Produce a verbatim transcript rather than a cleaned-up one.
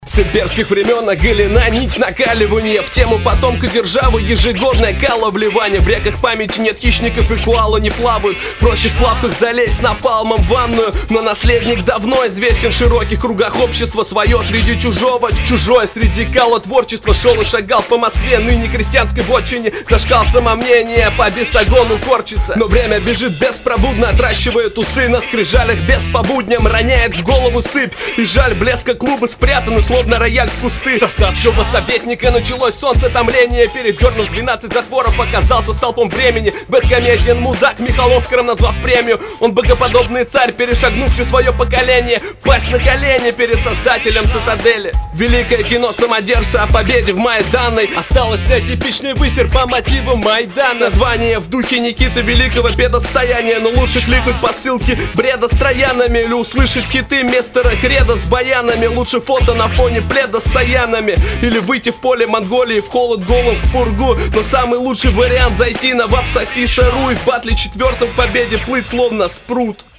С имперских времен оголена нить накаливания в тему потомка державы, ежегодное кало вливание. В реках памяти нет хищников и коалы не плавают. Проще в плавках залезть напалмом в ванную. Но наследник давно известен в широких кругах общества. Свое среди чужого, чужое среди кала творчества. Шел и шагал по Москве, ныне крестьянской вотчине. Зашкал самомнение, по бесогону корчится. Но время бежит беспробудно, отращивает усы. На скрижалях без по будням роняет в голову сыпь. И жаль, блеска клуба спрятаны, словно рояль в кусты. Со статского советника началось солнцетомление. Передернув двенадцать затворов, оказался столпом времени. Бэдкомедиан мудак, Михаил Оскаром назвав премию. Он богоподобный царь, перешагнувший свое поколение. Пасть на колени перед создателем цитадели. Великое кино самодержца о победе в Майданной. Осталось нетипичный высер по мотивам Майдана. Название в духе Никиты Великого, педостояние. Но лучше кликнуть по ссылке бреда с троянами. Или услышать хиты мистера Креда с баянами. Лучше фото на фоне пледа с саянами. Или выйти в поле Монголии в холод голым в пургу. Но самый лучший вариант зайти на вап соси сыру и в батле четвертом в победе плыть словно спрут.